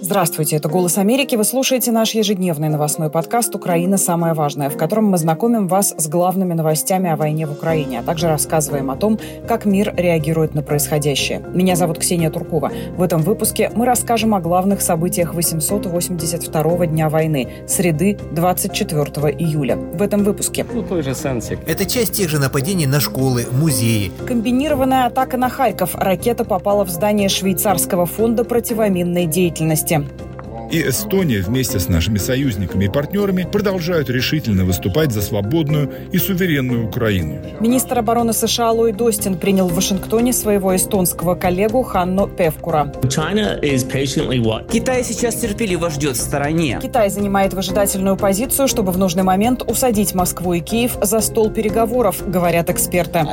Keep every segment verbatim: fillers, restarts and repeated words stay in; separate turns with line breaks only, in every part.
Здравствуйте, это «Голос Америки». Вы слушаете наш ежедневный новостной подкаст «Украина. Самое важное», в котором мы знакомим вас с главными новостями о войне в Украине, а также рассказываем о том, как мир реагирует на происходящее. Меня зовут Ксения Туркова. В этом выпуске мы расскажем о главных событиях восемьсот восемьдесят второго дня войны, среды двадцать четвёртого июля. В этом выпуске.
Ну, той же Сенсик.
Это часть тех же нападений на школы, музеи.
Комбинированная атака на Харьков. Ракета попала в здание швейцарского фонда противоминной деятельности.
И Эстония вместе с нашими союзниками и партнерами продолжают решительно выступать за свободную и суверенную Украину.
Министр обороны США Ллойд Остин принял в Вашингтоне своего эстонского коллегу Ханну Певкура.
Китай сейчас терпеливо ждет в стороне.
Китай занимает выжидательную позицию, чтобы в нужный момент усадить Москву и Киев за стол переговоров, говорят эксперты.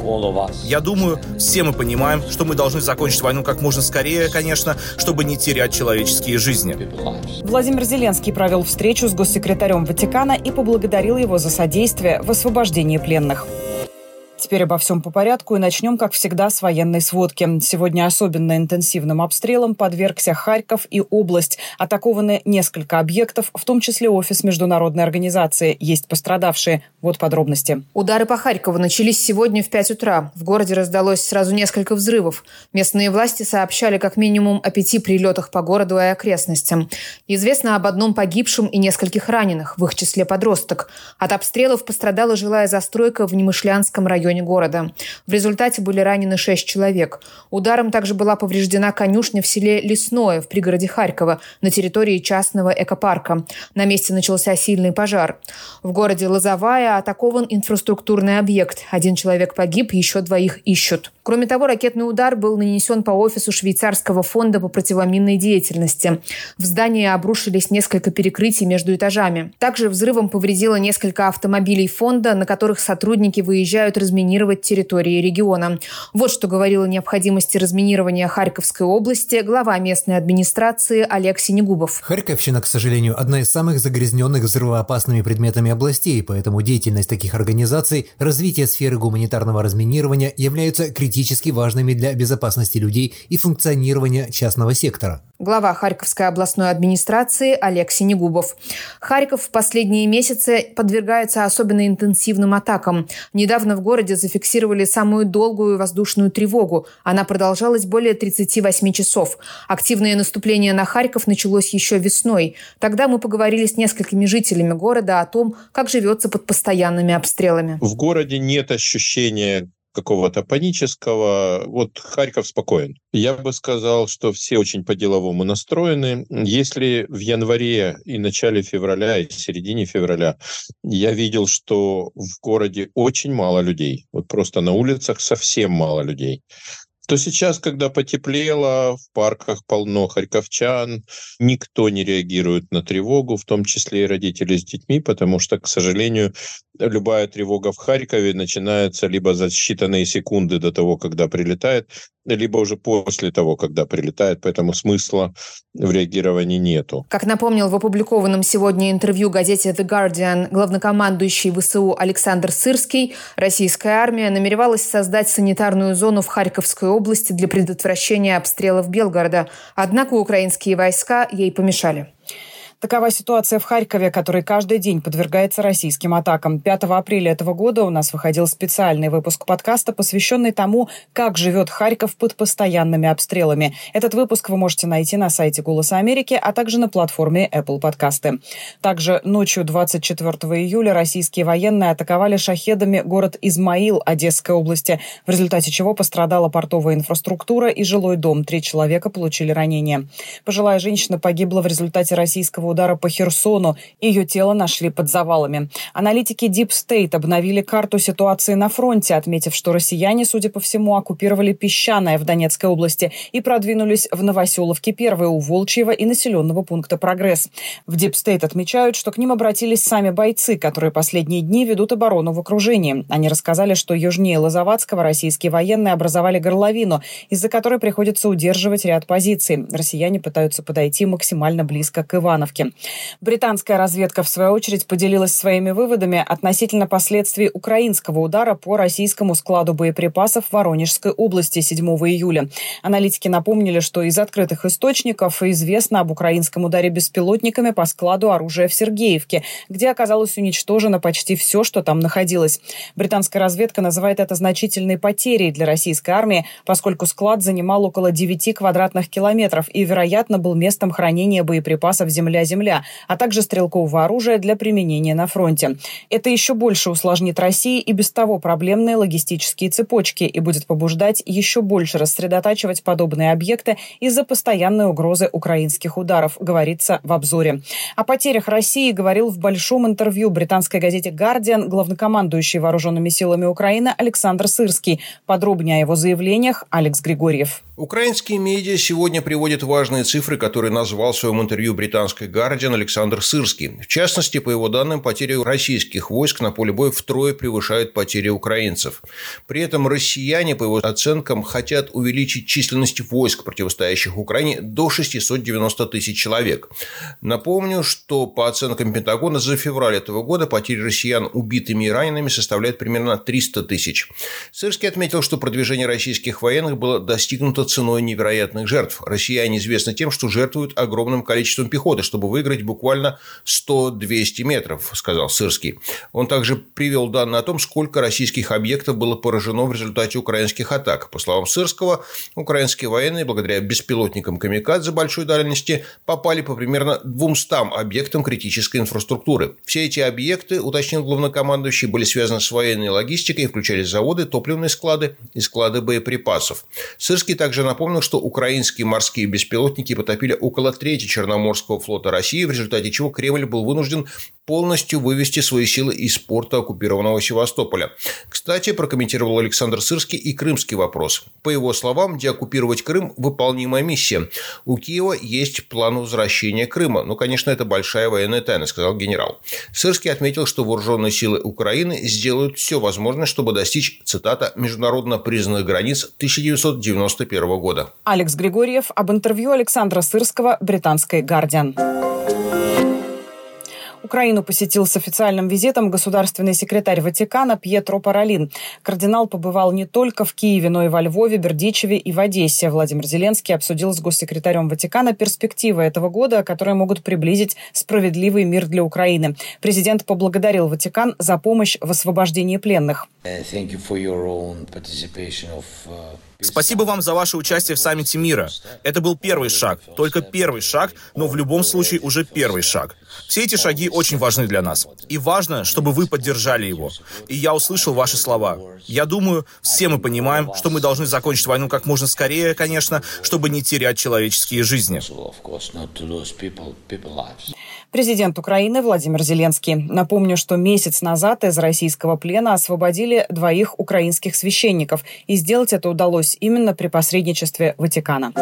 Я думаю, все мы понимаем, что мы должны закончить войну как можно скорее, конечно, чтобы не терять человеческие жизни.
Владимир Зеленский провел встречу с госсекретарем Ватикана и поблагодарил его за содействие в освобождении пленных. Теперь обо всем по порядку и начнем, как всегда, с военной сводки. Сегодня особенно интенсивным обстрелом подвергся Харьков и область. Атакованы несколько объектов, в том числе офис международной организации. Есть пострадавшие. Вот подробности.
Удары по Харькову начались сегодня в пять утра. В городе раздалось сразу несколько взрывов. Местные власти сообщали как минимум о пяти прилетах по городу и окрестностям. Известно об одном погибшем и нескольких раненых, в их числе подросток. От обстрелов пострадала жилая застройка в Немышлянском районе города. В результате были ранены шесть человек. Ударом также была повреждена конюшня в селе Лесное в пригороде Харькова на территории частного экопарка. На месте начался сильный пожар. В городе Лозовая атакован инфраструктурный объект. Один человек погиб, еще двоих ищут. Кроме того, ракетный удар был нанесен по офису швейцарского фонда по противоминной деятельности. В здании обрушились несколько перекрытий между этажами. Также взрывом повредило несколько автомобилей фонда, на которых сотрудники выезжают разминировать территории региона. Вот что говорил о необходимости разминирования Харьковской области глава местной администрации Олег Синегубов.
Харьковщина, к сожалению, одна из самых загрязненных взрывоопасными предметами областей, поэтому деятельность таких организаций, развитие сферы гуманитарного разминирования являются критически важными для безопасности людей и функционирования частного сектора.
Глава Харьковской областной администрации Олег Синегубов. Харьков в последние месяцы подвергается особенно интенсивным атакам. Недавно в городе зафиксировали самую долгую воздушную тревогу. Она продолжалась более тридцати восьми часов. Активное наступление на Харьков началось еще весной. Тогда мы поговорили с несколькими жителями города о том, как живется под постоянными обстрелами.
В городе нет ощущения какого-то панического. Вот Харьков спокоен. Я бы сказал, что все очень по-деловому настроены. Если в январе и начале февраля, и в середине февраля я видел, что в городе очень мало людей, вот просто на улицах совсем мало людей, то сейчас, когда потеплело, в парках полно харьковчан, никто не реагирует на тревогу, в том числе и родители с детьми, потому что, к сожалению, любая тревога в Харькове начинается либо за считанные секунды до того, когда прилетает, либо уже после того, когда прилетает, поэтому смысла в реагировании нету.
Как напомнил в опубликованном сегодня интервью газете The Guardian главнокомандующий ВСУ Александр Сырский, российская армия намеревалась создать санитарную зону в Харьковской области для предотвращения обстрелов Белгорода. Однако украинские войска ей помешали.
Такова ситуация в Харькове, который каждый день подвергается российским атакам. пятого апреля этого года у нас выходил специальный выпуск подкаста, посвященный тому, как живет Харьков под постоянными обстрелами. Этот выпуск вы можете найти на сайте «Голоса Америки», а также на платформе Apple Подкасты. Также ночью двадцать четвёртого июля российские военные атаковали шахедами город Измаил Одесской области, в результате чего пострадала портовая инфраструктура и жилой дом. Три человека получили ранения. Пожилая женщина погибла в результате российского удара по Херсону. Ее тело нашли под завалами. Аналитики Deep State обновили карту ситуации на фронте, отметив, что россияне, судя по всему, оккупировали Песчаное в Донецкой области и продвинулись в Новоселовке первой у Волчьего и населенного пункта Прогресс. В Deep State отмечают, что к ним обратились сами бойцы, которые последние дни ведут оборону в окружении. Они рассказали, что южнее Лозоватского российские военные образовали горловину, из-за которой приходится удерживать ряд позиций. Россияне пытаются подойти максимально близко к Ивановке. Сырский. Британская разведка, в свою очередь, поделилась своими выводами относительно последствий украинского удара по российскому складу боеприпасов в Воронежской области седьмого июля. Аналитики напомнили, что из открытых источников известно об украинском ударе беспилотниками по складу оружия в Сергеевке, где оказалось уничтожено почти все, что там находилось. Британская разведка называет это значительной потерей для российской армии, поскольку склад занимал около девяти квадратных километров и, вероятно, был местом хранения боеприпасов «Земля-Земля», а также стрелкового оружия для применения на фронте. Это еще больше усложнит России и без того проблемные логистические цепочки и будет побуждать еще больше рассредотачивать подобные объекты из-за постоянной угрозы украинских ударов, говорится в обзоре. О потерях России говорил в большом интервью британской газете «Гардиан» главнокомандующий вооруженными силами Украины Александр Сырский. Подробнее о его заявлениях Алекс Григорьев.
Украинские медиа сегодня приводят важные цифры, которые назвал в своем интервью британской «Гардиан» Александр Сырский. В частности, по его данным, потери российских войск на поле боя втрое превышают потери украинцев. При этом россияне, по его оценкам, хотят увеличить численность войск, противостоящих Украине, до шестисот девяноста тысяч человек. Напомню, что по оценкам Пентагона за февраль этого года потери россиян убитыми и ранеными составляют примерно триста тысяч. Сырский отметил, что продвижение российских военных было достигнуто ценой невероятных жертв. Россияне известны тем, что жертвуют огромным количеством пехоты, чтобы выиграть буквально сто-двести метров, сказал Сырский. Он также привел данные о том, сколько российских объектов было поражено в результате украинских атак. По словам Сырского, украинские военные, благодаря беспилотникам «Камикадзе» большой дальности, попали по примерно двумстам объектам критической инфраструктуры. Все эти объекты, уточнил главнокомандующий, были связаны с военной логистикой и включали заводы, топливные склады и склады боеприпасов. Сырский также напомнил, что украинские морские беспилотники потопили около трети Черноморского флота России, в результате чего Кремль был вынужден полностью вывести свои силы из порта оккупированного Севастополя. Кстати, прокомментировал Александр Сырский и крымский вопрос. По его словам, деоккупировать Крым – выполнимая миссия. У Киева есть план возвращения Крыма. Но, конечно, это большая военная тайна, сказал генерал. Сырский отметил, что вооруженные силы Украины сделают все возможное, чтобы достичь, цитата, международно признанных границ тысяча девятьсот девяносто первого года.
Алекс Григорьев об интервью Александра Сырского британской «Гардиан». Украину посетил с официальным визитом государственный секретарь Ватикана Пьетро Паролин. Кардинал побывал не только в Киеве, но и во Львове, Бердичеве и в Одессе. Владимир Зеленский обсудил с госсекретарем Ватикана перспективы этого года, которые могут приблизить справедливый мир для Украины. Президент поблагодарил Ватикан за помощь в освобождении пленных.
Спасибо вам за ваше участие в саммите мира. Это был первый шаг, только первый шаг, но в любом случае уже первый шаг. Все эти шаги очень важны для нас. И важно, чтобы вы поддержали его. И я услышал ваши слова. Я думаю, все мы понимаем, что мы должны закончить войну как можно скорее, конечно, чтобы не терять человеческие жизни.
Президент Украины Владимир Зеленский. Напомню, что месяц назад из российского плена освободили двоих украинских священников. И сделать это удалось именно при посредничестве Ватикана.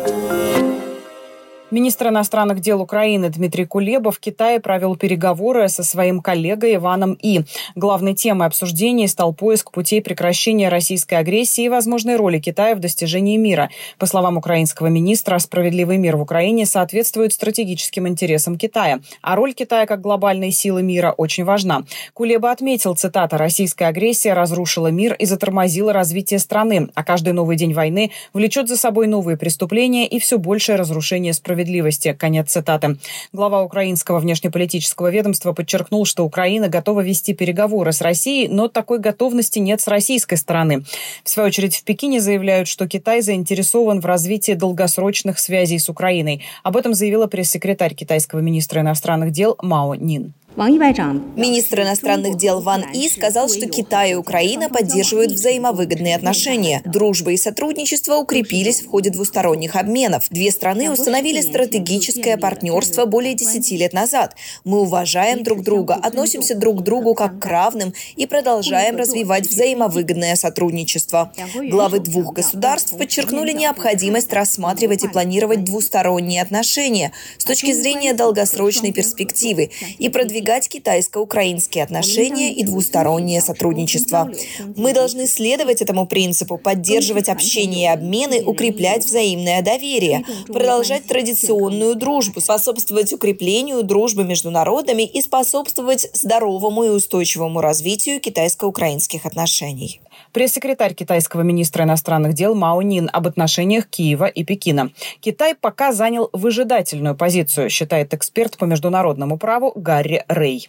Министр иностранных дел Украины Дмитрий Кулеба в Китае провел переговоры со своим коллегой Иваном И. Главной темой обсуждений стал поиск путей прекращения российской агрессии и возможной роли Китая в достижении мира. По словам украинского министра, справедливый мир в Украине соответствует стратегическим интересам Китая, а роль Китая как глобальной силы мира очень важна. Кулеба отметил, цитата, «Российская агрессия разрушила мир и затормозила развитие страны, а каждый новый день войны влечет за собой новые преступления и все большее разрушение справедливости». Конец цитаты. Глава украинского внешнеполитического ведомства подчеркнул, что Украина готова вести переговоры с Россией, но такой готовности нет с российской стороны. В свою очередь в Пекине заявляют, что Китай заинтересован в развитии долгосрочных связей с Украиной. Об этом заявила пресс-секретарь китайского министра иностранных дел Мао Нин.
Министр иностранных дел Ван И сказал, что Китай и Украина поддерживают взаимовыгодные отношения. Дружба и сотрудничество укрепились в ходе двусторонних обменов. Две страны установили стратегическое партнерство более десяти лет назад. Мы уважаем друг друга, относимся друг к другу как к равным и продолжаем развивать взаимовыгодное сотрудничество. Главы двух государств подчеркнули необходимость рассматривать и планировать двусторонние отношения с точки зрения долгосрочной перспективы и продвигать продвигать китайско-украинские отношения и двустороннее сотрудничество. Мы должны следовать этому принципу, поддерживать общение и обмены, укреплять взаимное доверие, продолжать традиционную дружбу, способствовать укреплению дружбы между народами и способствовать здоровому и устойчивому развитию китайско-украинских отношений.
Пресс-секретарь китайского министра иностранных дел Мао Нин об отношениях Киева и Пекина. Китай пока занял выжидательную позицию, считает эксперт по международному праву Гарри Рэй.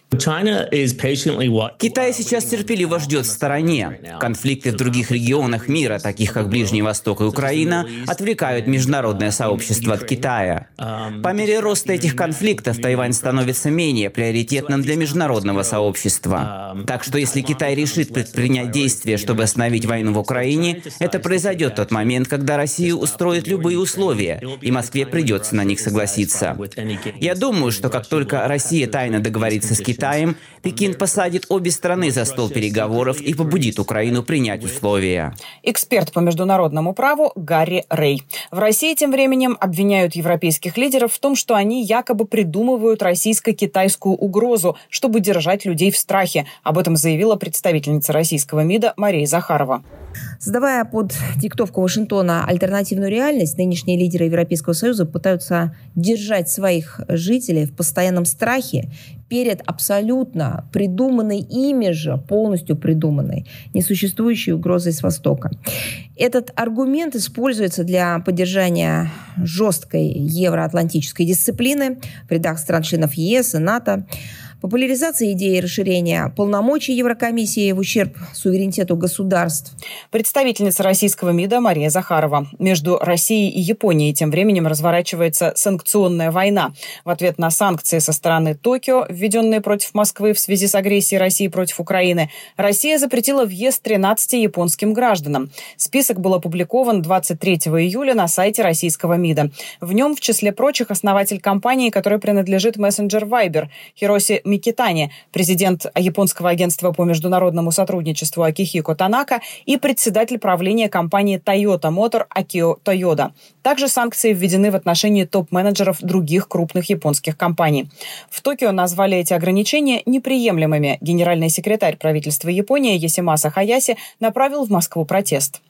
Китай сейчас терпеливо ждет в стороне. Конфликты в других регионах мира, таких как Ближний Восток и Украина, отвлекают международное сообщество от Китая. По мере роста этих конфликтов Тайвань становится менее приоритетным для международного сообщества. Так что если Китай решит предпринять действия, чтобы остановить войну в Украине, это произойдет в тот момент, когда Россия устроит любые условия, и Москве придется на них согласиться. Я думаю, что как только Россия тайно договорится с Китаем, Пекин посадит обе страны за стол переговоров и побудит Украину принять условия.
Эксперт по международному праву Гарри Рэй. В России тем временем обвиняют европейских лидеров в том, что они якобы придумывают российско-китайскую угрозу, чтобы держать людей в страхе. Об этом заявила представительница российского МИДа Мария Захарова.
Создавая под диктовку Вашингтона альтернативную реальность, нынешние лидеры Европейского Союза пытаются держать своих жителей в постоянном страхе перед абсолютно придуманной ими же, полностью придуманной, несуществующей угрозой с Востока. Этот аргумент используется для поддержания жесткой евроатлантической дисциплины в рядах стран-членов ЕС и НАТО, популяризация идеи расширения полномочий Еврокомиссии в ущерб суверенитету государств.
Представительница российского МИДа Мария Захарова. Между Россией и Японией тем временем разворачивается санкционная война. В ответ на санкции со стороны Токио, введенные против Москвы в связи с агрессией России против Украины, Россия запретила въезд тринадцати японским гражданам. Список был опубликован двадцать третьего июля на сайте российского МИДа. В нем, в числе прочих, основатель компании, которой принадлежит мессенджер Viber, Хироси Микитани, президент японского агентства по международному сотрудничеству Акихико Танака и председатель правления компании Toyota Motor Акио Тойода. Также санкции введены в отношении топ-менеджеров других крупных японских компаний. В Токио назвали эти ограничения неприемлемыми. Генеральный секретарь правительства Японии Ясимаса Хаяси направил в Москву протест.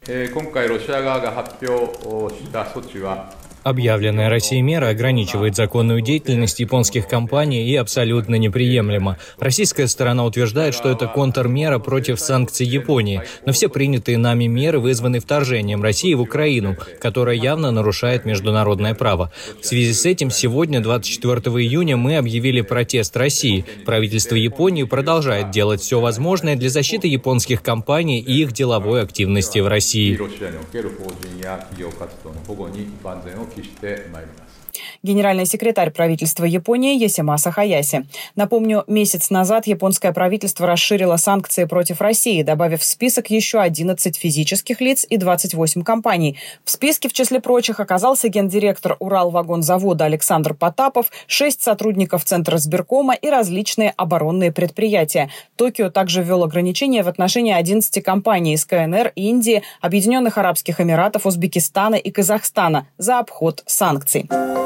Объявленная Россией мера ограничивает законную деятельность японских компаний и абсолютно неприемлема. Российская сторона утверждает, что это контрмера против санкций Японии, но все принятые нами меры вызваны вторжением России в Украину, которое явно нарушает международное право. В связи с этим сегодня, двадцать четвёртого июня, мы объявили протест России. Правительство Японии продолжает делать все возможное для защиты японских компаний и их деловой активности в России.
Генеральный секретарь правительства Японии Ясимаса Хаяси. Напомню, месяц назад японское правительство расширило санкции против России, добавив в список еще одиннадцать физических лиц и двадцать восемь компаний. В списке, в числе прочих, оказался гендиректор Уралвагонзавода Александр Потапов, шесть сотрудников Центра сберкома и различные оборонные предприятия. Токио также ввел ограничения в отношении одиннадцати компаний из КНР, Индии, Объединенных Арабских Эмиратов, Узбекистана и Казахстана за обход санкций.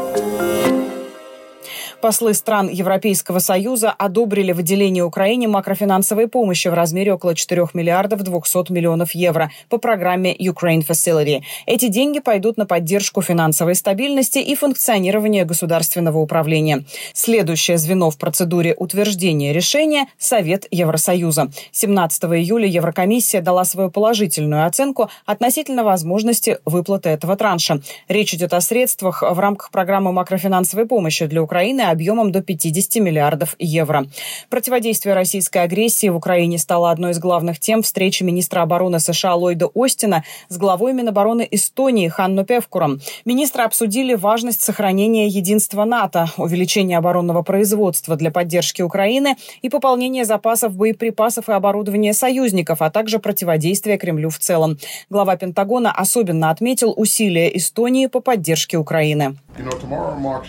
Послы стран Европейского Союза одобрили выделение Украине макрофинансовой помощи в размере около четырёх миллиардов двухсот миллионов евро по программе Ukraine Facility. Эти деньги пойдут на поддержку финансовой стабильности и функционирования государственного управления. Следующее звено в процедуре утверждения решения – Совет Евросоюза. семнадцатого июля Еврокомиссия дала свою положительную оценку относительно возможности выплаты этого транша. Речь идет о средствах в рамках программы макрофинансовой помощи для Украины объемом до пятидесяти миллиардов евро. Противодействие российской агрессии в Украине стало одной из главных тем встречи министра обороны США Ллойда Остина с главой Минобороны Эстонии Ханну Певкуром. Министры обсудили важность сохранения единства НАТО, увеличения оборонного производства для поддержки Украины и пополнения запасов боеприпасов и оборудования союзников, а также противодействия Кремлю в целом. Глава Пентагона особенно отметил усилия Эстонии по поддержке Украины.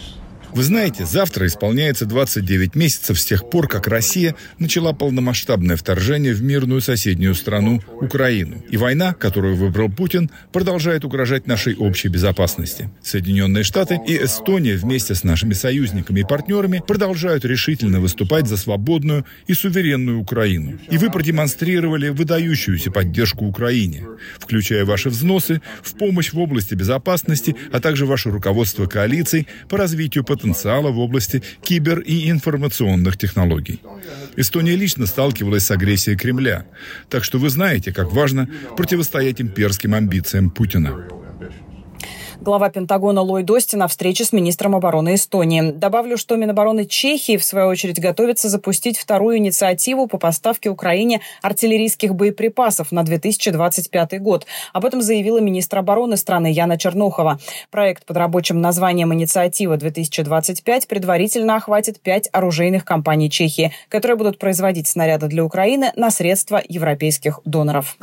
Вы знаете, завтра исполняется двадцать девять месяцев с тех пор, как Россия начала полномасштабное вторжение в мирную соседнюю страну Украину. И война, которую выбрал Путин, продолжает угрожать нашей общей безопасности. Соединенные Штаты и Эстония вместе с нашими союзниками и партнерами продолжают решительно выступать за свободную и суверенную Украину. И вы продемонстрировали выдающуюся поддержку Украине, включая ваши взносы в помощь в области безопасности, а также ваше руководство коалицией по развитию потенциала в области кибер- и информационных технологий. Эстония лично сталкивалась с агрессией Кремля, так что вы знаете, как важно противостоять имперским амбициям Путина.
Глава Пентагона Ллойд Остин на встрече с министром обороны Эстонии. Добавлю, что Минобороны Чехии, в свою очередь, готовится запустить вторую инициативу по поставке Украине артиллерийских боеприпасов на две тысячи двадцать пятый год. Об этом заявила министр обороны страны Яна Чернохова. Проект под рабочим названием «Инициатива две тысячи двадцать пять» предварительно охватит пять оружейных компаний Чехии, которые будут производить снаряды для Украины на средства европейских доноров.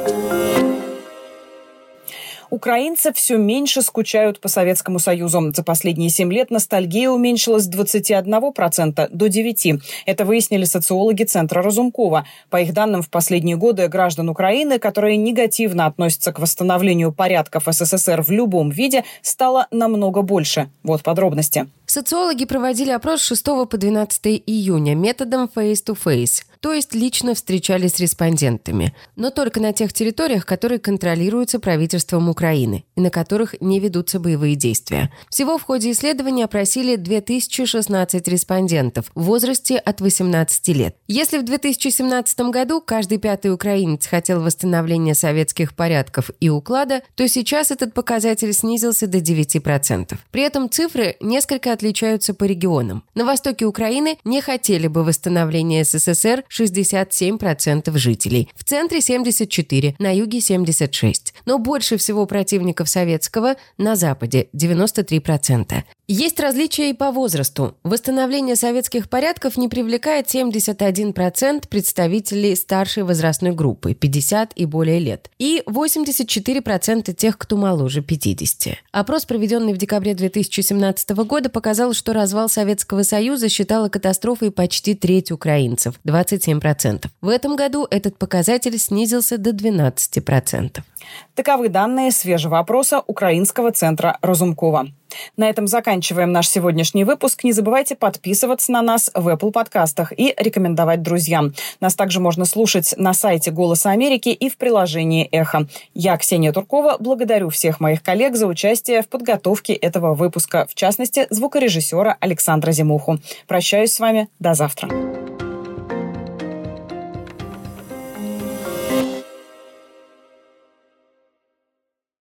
Украинцы все меньше скучают по Советскому Союзу. За последние семь лет ностальгия уменьшилась с двадцати одного процента до девяти процентов. Это выяснили социологи Центра Разумкова. По их данным, в последние годы граждан Украины, которые негативно относятся к восстановлению порядков СССР в любом виде, стало намного больше. Вот подробности.
Социологи проводили опрос с шестого по двенадцатое июня методом face-to-face, то есть лично встречались с респондентами, но только на тех территориях, которые контролируются правительством Украины и на которых не ведутся боевые действия. Всего в ходе исследования опросили две тысячи шестнадцать респондентов в возрасте от восемнадцати лет. Если в две тысячи семнадцатом году каждый пятый украинец хотел восстановления советских порядков и уклада, то сейчас этот показатель снизился до девяти процентов. При этом цифры несколько отличаются по регионам. На востоке Украины не хотели бы восстановления СССР шестьдесят семь процентов жителей, в центре семьдесят четыре процента, на юге семьдесят шесть процентов. Но больше всего противников советского на западе девяносто три процента. Есть различия и по возрасту. Восстановление советских порядков не привлекает семьдесят один процент представителей старшей возрастной группы, пятьдесят и более лет, и восемьдесят четыре процента тех, кто моложе пятидесяти. Опрос, проведенный в декабре две тысячи семнадцатого года, показал, что развал Советского Союза считала катастрофой почти треть украинцев, двадцать семь процентов. В этом году этот показатель снизился до двенадцати процентов.
Таковы данные свежего опроса Украинского центра Разумкова. На этом заканчиваем наш сегодняшний выпуск. Не забывайте подписываться на нас в Apple подкастах и рекомендовать друзьям. Нас также можно слушать на сайте «Голоса Америки» и в приложении «Эхо». Я, Ксения Туркова, благодарю всех моих коллег за участие в подготовке этого выпуска, в частности, звукорежиссера Александра Зимуху. Прощаюсь с вами. До завтра.